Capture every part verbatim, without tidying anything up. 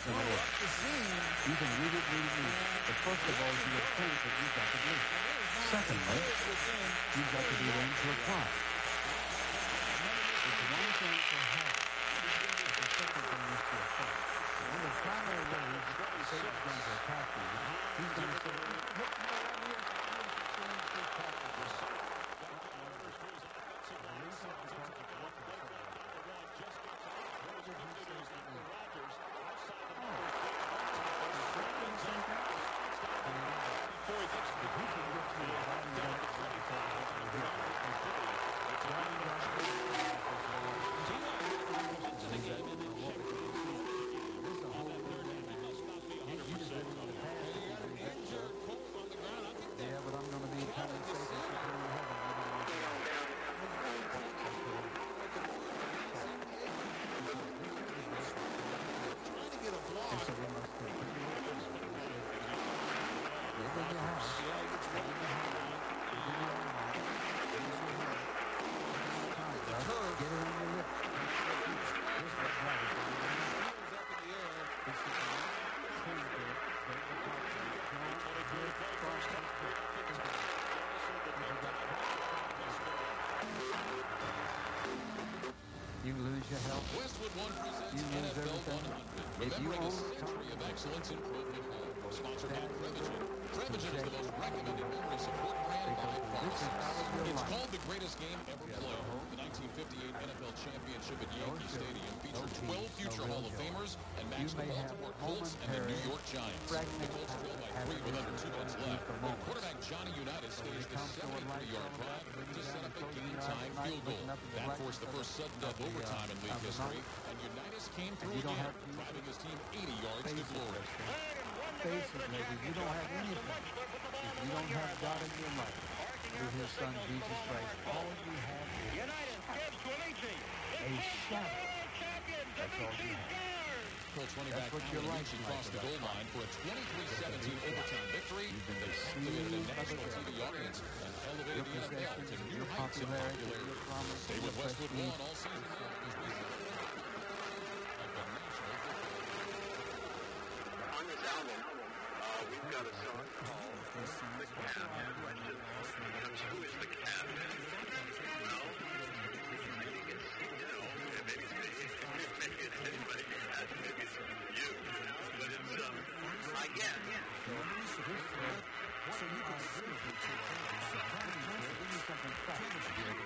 it's going to work. You can read it, read it, read it. But first of all, you would think that you've got to believe. Secondly, you've got to be willing to apply. It's one thing to have. It's the second thing is to apply. When the primary way is Satan's going to attack you, he's going to say, look, you know, I'm here to change your practice. You lose your health. Westwood One presents you lose N F L everything. one hundred. If you Remembering a own century of excellence in Pro Football. Sponsored by Prevagen. Prevagen is the most recommended memory support brand by pharmacists. It's called the greatest game ever played. The nineteen fifty-eight N F L Championship at Yankee Stadium featured twelve future Hall of Famers and matched the Baltimore Colts and the New York Giants. The Colts trailed by three with under two minutes left. When quarterback Johnny Unitas staged a seventy-three-yard drive to set up a game-time field goal. That forced the first sudden death overtime in league history, and Unitas came through again, driving his team eighty yards to glory. Faces, maybe. You don't have anything. If you don't have God in your life, through his son Jesus Christ, all you have is a shadow. That's all you have. Colts running back Allen Hughes crossed the goal line for a twenty-three seventeen overtime victory. They captivated a national T V audience and elevated the N F L to new heights of popularity. Stay with Westwood One all season long as we on this album, uh, we've got a song called The Cat. Question becomes, who is the cat? Well, maybe it's, you know, maybe it's me. Maybe it's anybody. Maybe it's you. But it's, um, I guess. So you can seriously take care of yourself. Give me something practical.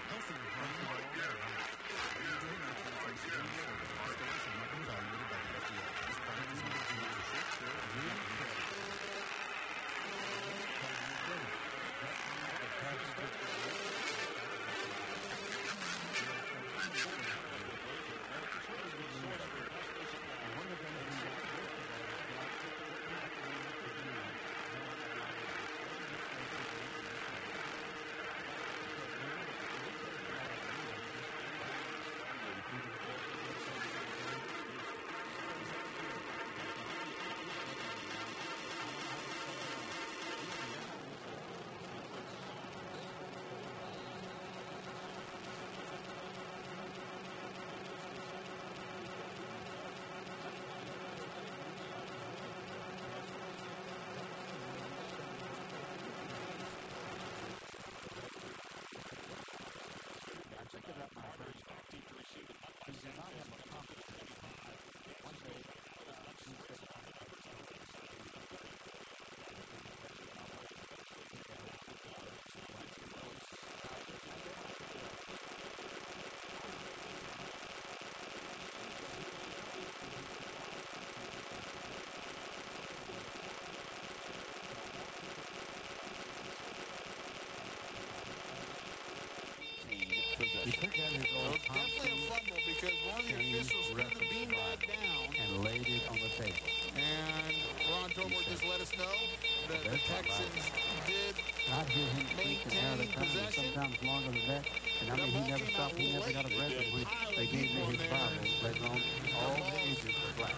He took out his old definitely a fumble because one of the officials threw the beanbag down and laid it on the table. And Ron Tobor just let us know that the Texans did I hear him speaking out of time, sometimes longer than that. And I mean, he never stopped. He never got a breath. They gave me his Bible. Later on, all the ages were black.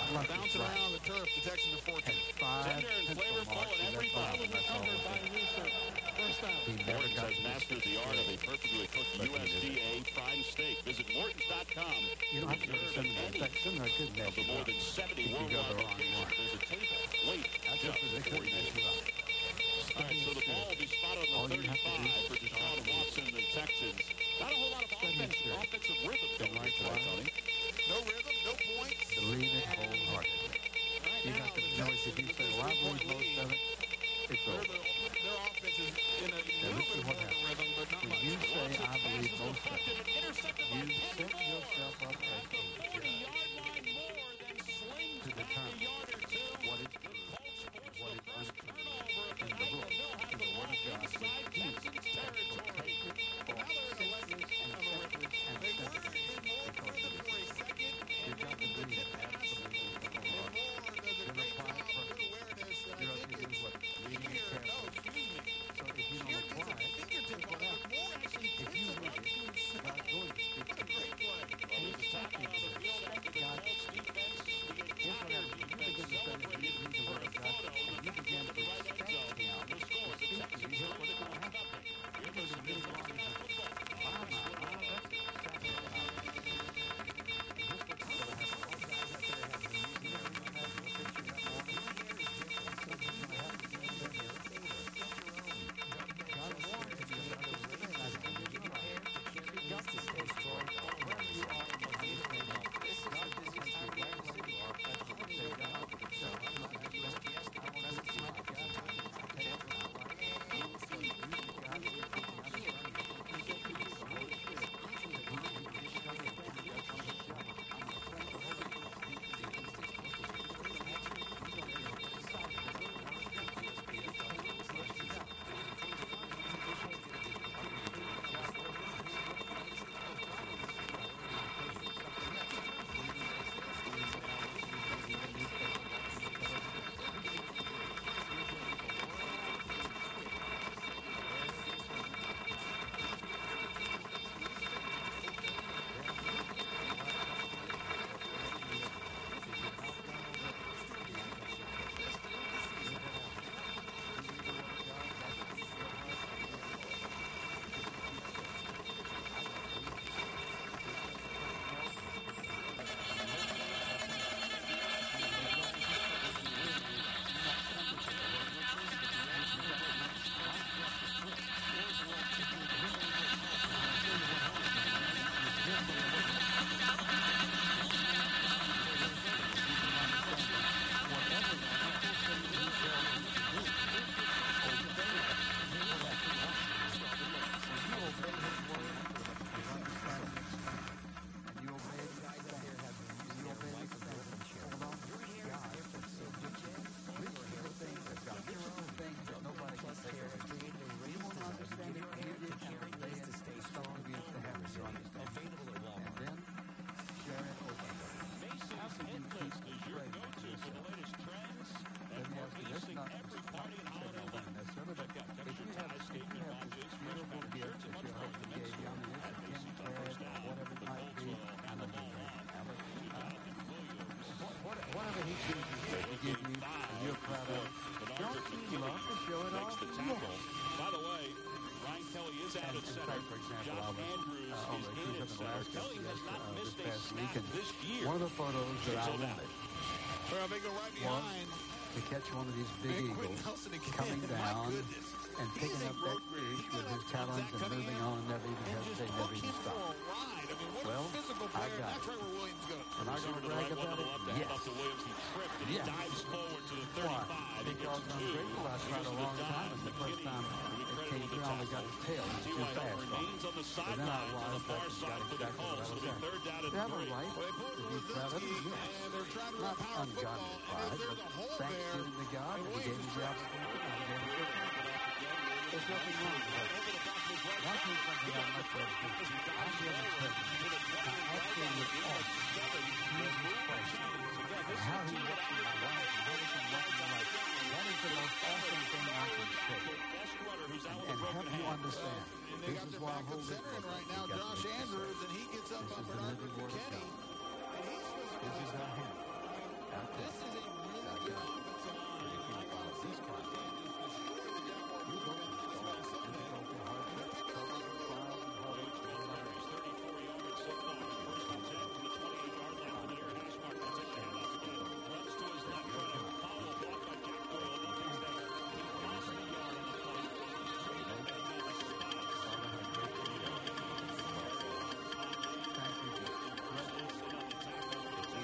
left bouncing right. around the turf. The Texans are fortunate. Had five Tender and pencil flavorful, marks and he every left ball behind was him. That's all recovered it by was. Newsom. First down. He never Morton's got has mastered the art of a perfectly cooked But U he S D A prime steak. Visit Mortons dot com. You don't have to go to seminary. In fact, seminary could Of mess the you more up. than seventy If you go worldwide the wrong locations, one. there's a table. Wait, That's just just they before could you mess get you up. All right, so the ball will be spotted All on the you have to do thirty-five for is Deshaun Watson and the Texans. Not a whole lot of Study offense, history. offensive rhythm Been going right today, for Tony. No rhythm, no points. Believe it wholeheartedly. Right You now, got to the know Texans if you with say, this well, I three-point believe most lead, of it, it's they're over. the- their offense is in a Now, little this bit is more what of a happens. rhythm, but not When much. you say, I believe most of it, Intercepted by you Penn set Moore. yourself up as a judge forty-yard line more than slings to back a determine yard or two. what is true and what is untrue in the book, in the Word of God, which He has protected for centuries and centuries and centuries because of it. You've got to believe it absolutely wholeheartedly. Then apply it personally. You're up to do what? Reading it carefully. So if you don't apply it, then what happens? If you read it, God's going to speak to you. And He's talking to you. God Here's what happens. When you begin to study, read, read the Word of God, and you begin to expect Him to speak to you, here's what's going to happen. You're going to read along and say, wow, wow, wow, that's exactly what I mean. And here's what's going to happen. All guys out there have been using their own as a picture that morning. And something's going to happen to you that day. God wants to be able to recognize it. And you're right. You've got to stay strong. Wherever you are in the game, God just takes you right where you are. That's what we say, God. So I'm not going to rest. I want to see my God. I'll take it from my life. I want to see you, God, to get me out of front of you. It's the Holy Spirit. That He can just come in. That's on the shelf. I'm going to pray the Holy Spirit. Whatever he chooses to give you, and you're proud of it, don't you love to show it off? Yes. By the way, Ryan Kelly is out And at in center. fact, for example, I Josh was Andrews uh, on is the in cruise at up in center. Alaska Kelly has not uh, missed this a past snap week, and this year. one of the photos that I Sold out. wanted Well, they go right was behind. to catch one of these big And Quentin eagles Nelson again. coming My down goodness. and He's picking a up that road runner. fish He's with got his a talons and coming moving in on, never even and hesitating, just never hook even him for stopped. a ride. I mean, what Well, a physical I player. got That's it. right where Williams goes. Am I going to brag about it? Yes. Up to Williams, he tripped and he Yes. dives forward to the Why? thirty-five. He Because gets I'm two. grateful I tried a long time, and the first time it came through, I only got his tail. It was too fast for me. Remains on the But then I sideline on the wised far up and side got for the exactly what Colts. I was It'll be after. third down They and have a three. right Well, they pulled to be proud of it, Lewandowski, yes. and they're trying to run Not power ungodly football, pride, and if but there's a hole there, thanksgiving to God and that He gave me Williams the is opportunity and gave me the There's nothing wrong with that. That's not something I'm not going to do. I'm here in presence. I absolutely awesome. Jesus Christ. And how He works in my life and how He can work in my life. That is the most awesome thing I can say. And, and help you understand. and they This got is their why I'm backup holding center in it. right now, You got Josh to make Andrews, and he gets up This on is the Bernard living word of McKinney, God. and he's supposed to This is how Him. This is a really good offensive line. But if you follow these guys, you go to start. You can go for hardship, covers and trials and hardship. thirty-four yards so far. First and ten to the twenty-eight-yard line from the near hash mark. They take the handoff again. Runs to his left, trying to follow, blocked by Jack Doyle. He picks that up. He lost a yard on the play. Straight up and down the spot. Thank you. Sit on the tackle.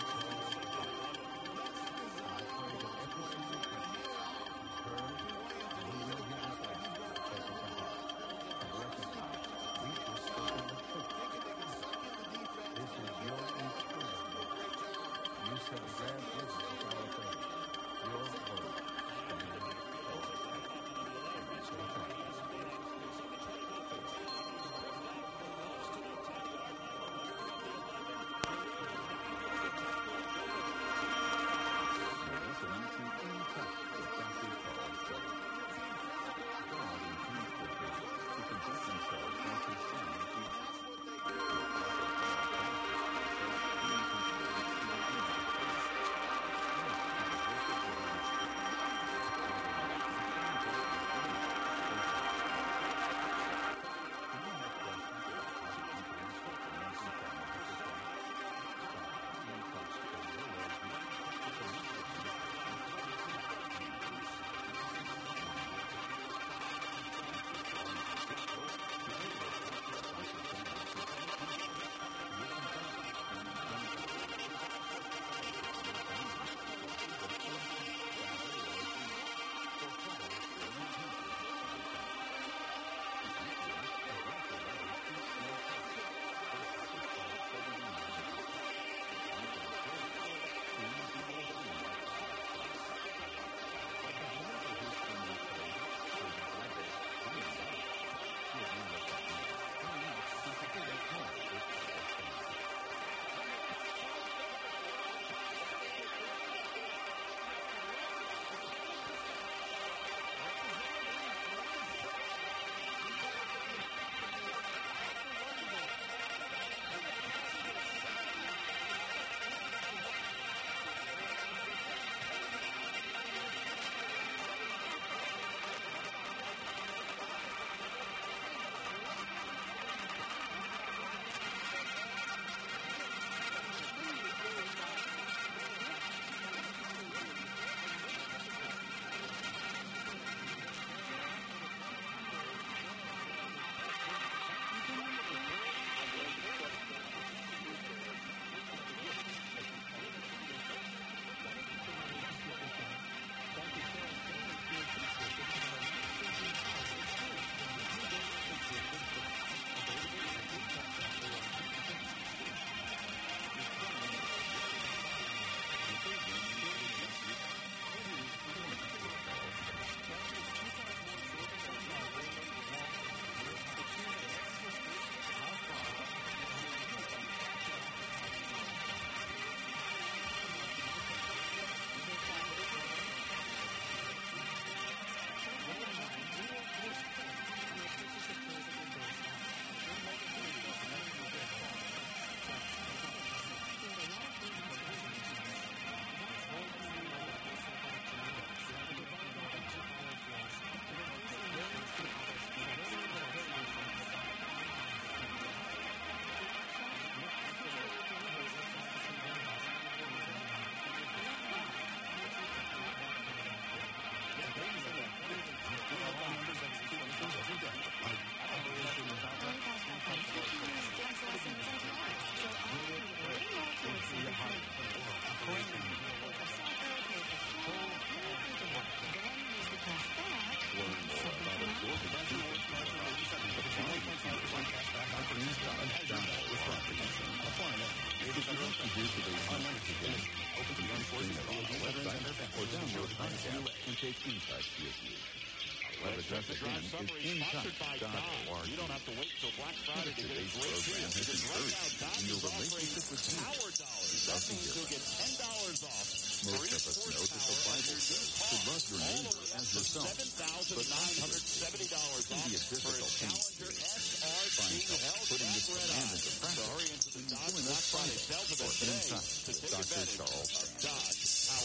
Web address again is intouch dot org. You don't have to wait until Black Friday to get a great program deal. has Because right now, encouraged in your Dodge is relationship with offering Jesus. power dollars. Love That to means hear you'll that. get ten dollars off for Most each of us know that the horsepower Bible of your says new to car. love your All neighbor the way as up to yourself. seven thousand nine hundred seventy dollars But off can be a for a difficult thing. Challenger S R T Find help Hellcat putting this Red command Eye. into So practice. hurry into the Dodge Join Black us Friday Friday sales for event today Inside to take Doctor advantage Charles. of Dodge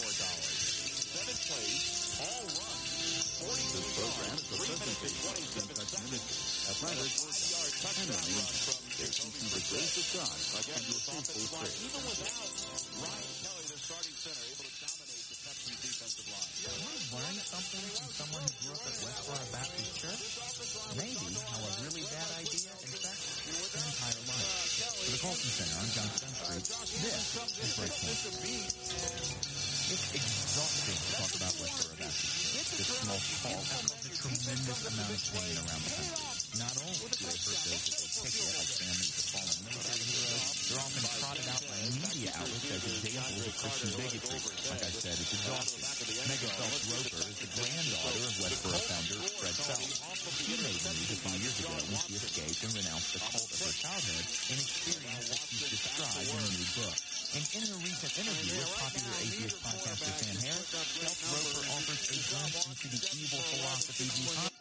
more dollars. Seven plays, all runs, forty-two yards, three minutes and twenty-seven seconds. Athletics, Five-yard touchdown run from Jacoby the grace of God, like Again, into a this offensive faithful line, prayer. even without Ryan Kelly, the starting center, able to dominate the Texans defensive line. Learn something from someone who grew up at Westboro Baptist Church? Maybe how a really bad idea infects their entire life. For the Colton Center on Johnson Street, this is Breakpoint. It's exhausting to talk about Westboro Baptist Church. This small call causes a tremendous amount of pain around the country. Not only do they hurt those that they take care like families of fallen military heroes, they're often trotted out by media outlets as examples of Christian bigotry. Like I said, it's exhausting. Megan Phelps Roper is the granddaughter of Westboro founder Fred Phelps. She made news a few years ago when she escaped and renounced the cult of her childhood, an experience that she's described in a new book. And in her recent interview with popular atheist podcaster Sam Harris, Phelps Roper offers a glimpse into the evil philosophy behind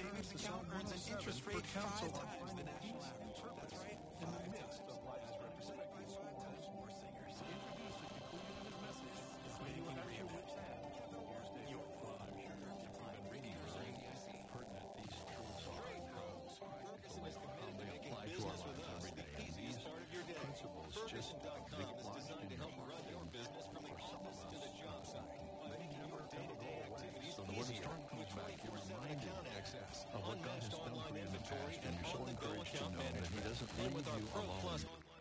savings account earns an interest rate five times the national average. That's right. In the midst of what has represented by school times for singers. Introduced and concluded in his message is making your whips hand. Your I'm sure you've been reading pertinent these truths are. Ferguson is committed to making business with us the easiest part of your day. Ferguson dot com is designed to help run your business from the office to the job site. By making your day-to-day activities So when the storm comes back, you're reminded of what God has done for you in the past, and you're so encouraged to know that He doesn't leave you alone.